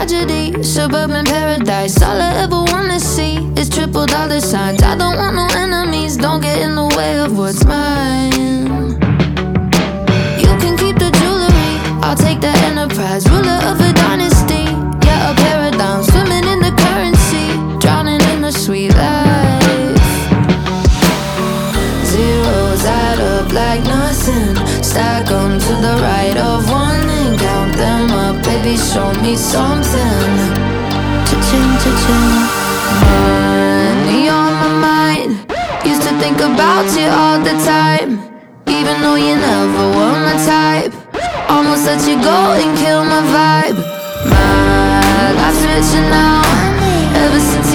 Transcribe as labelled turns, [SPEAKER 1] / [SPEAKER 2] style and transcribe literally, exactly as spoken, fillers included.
[SPEAKER 1] tragedy, suburban paradise. All I ever wanna see is triple dollar signs. I don't want no enemies, don't get in the way of what's mine. You can keep the jewelry, I'll take the enterprise. Ruler of a dynasty, yeah, a paradigm. Swimming in the currency, drowning in the sweet life. Zeros add up like nothing, stack them to the right of one and count them up. Baby, show me something. Cha-ching, cha-ching. Money on my mind, used to think about you all the time, even though you never were my type. Almost let you go and kill my vibe. My life's richer now, ever since you